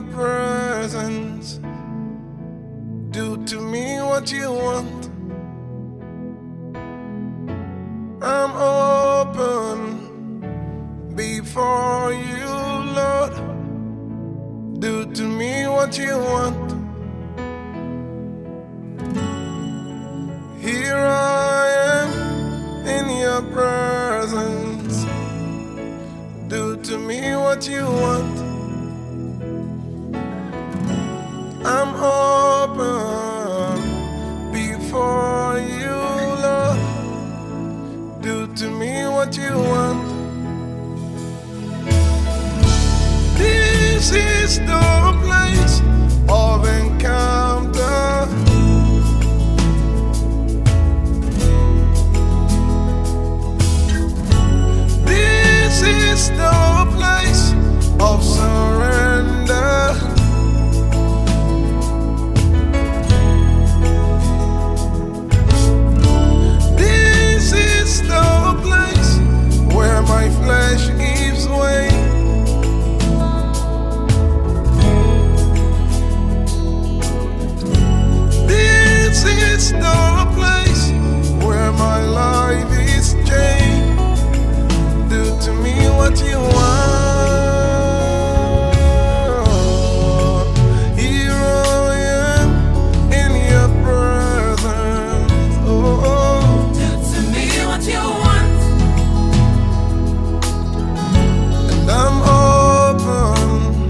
presence. Do to me what you want. I'm open before you, Lord. Do to me what you want. Here I am in your presence. Do to me what you want. I'm open before you, Lord. Do to me what you want. This is the place of encounter. This is the place of surrender. This is the place where my flesh gives way. This is the place where my life is changed. Do to me what you want. Here I am in your presence. Oh, Do to me what you want. and I'm open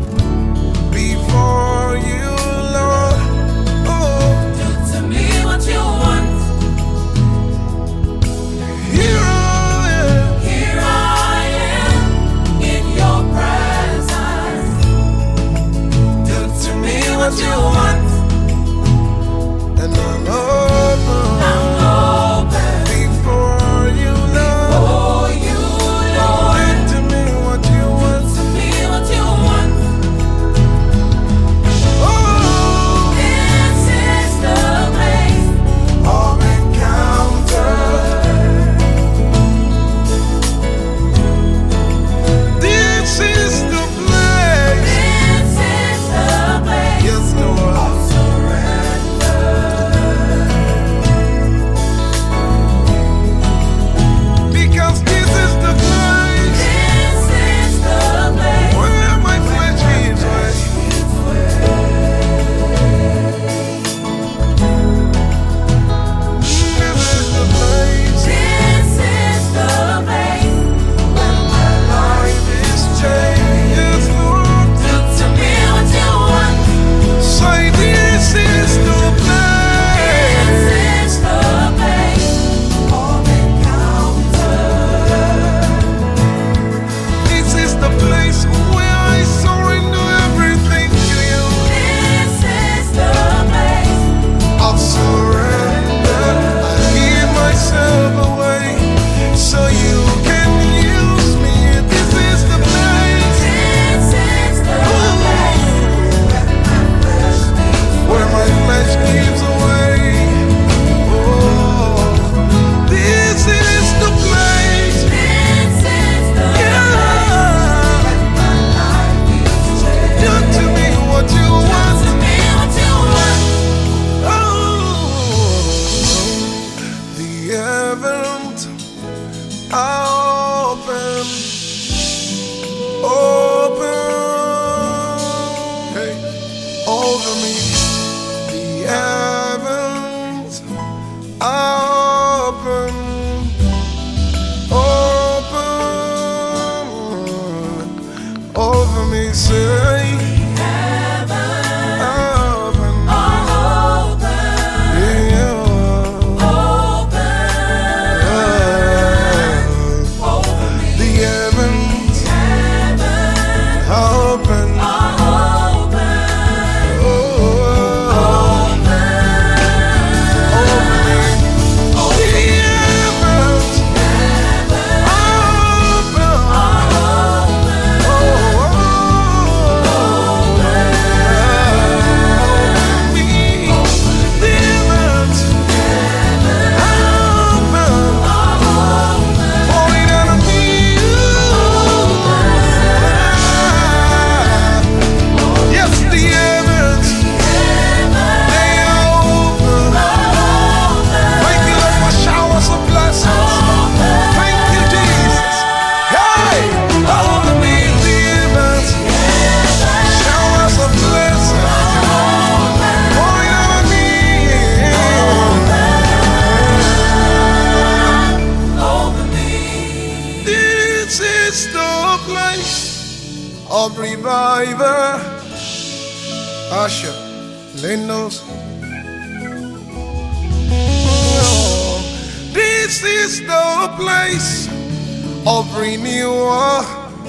before you, Lord. Oh, Do to me what you want. here I am. Here I am in your presence. Do to me what you want. and I'm open Open before you, Lord. for you, Lord. Do to me what you want. To me what you want. Oh, This is the place. of encounter. This is the place. This is the place. Yes, Lord. Asha, Lenos. Oh, this is the place of renewal.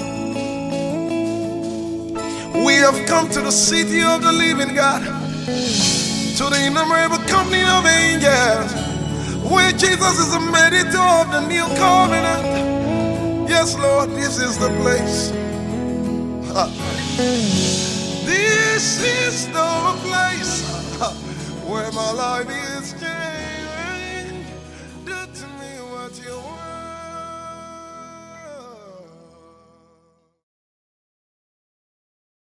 We have come to the city of the living God, to the innumerable company of angels, where Jesus is the mediator of the new covenant. Yes, Lord, this is the place. This is the place where my life is changed.